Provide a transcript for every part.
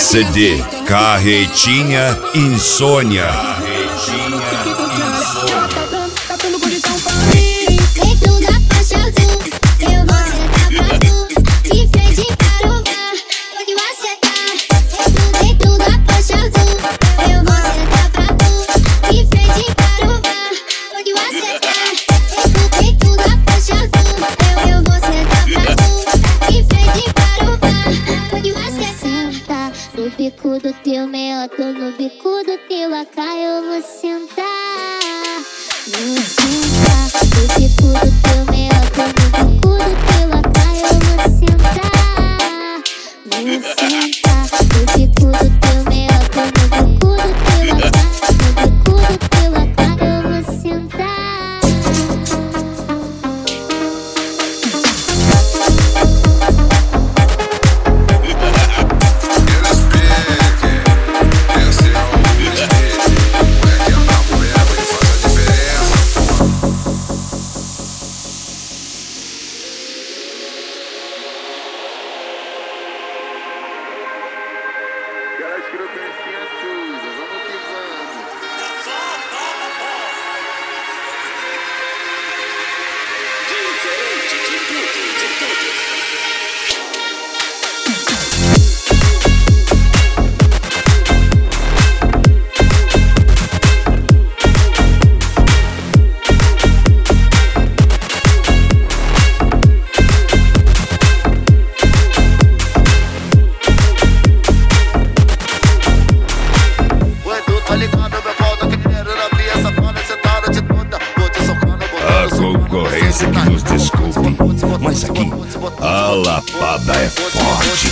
CD Carretinha Insônia. Dentro da faixa azul, eu vou sentar pra tu. De frente para o bar, onde você tá. Dentro da faixa azul, eu vou sentar pra tu. De frente para o bar, onde você tá. Dentro da faixa azul, eu vou sentar pra tu. De frente para o bar, onde você senta. No bico do teu meoto, no bico do teu AK, eu vou sentar. Vou sentar. No bico do teu meoto, no bico do teu AK, eu vou sentar. Vou sentar. No bico do teu meoto, no bico do teu AK, no bico do teu AK, eu vou sentar. Concorrência que nos desculpe, mas aqui a lapada é forte.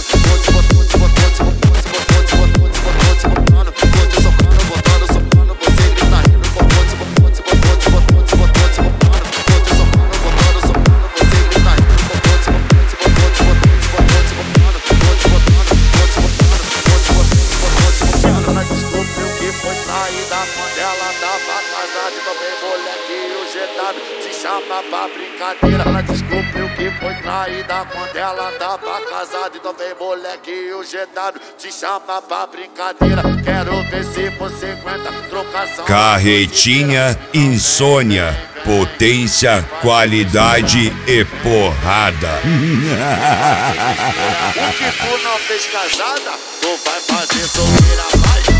Se chama pra brincadeira, ela descobre o que foi traída quando ela tava casada. Então vem moleque, o jetado te chama pra brincadeira. Quero ver se você aguenta trocação. Carretinha Insônia, potência, qualidade e porrada. O que tu não fez casada, tu vai fazer solteira mais.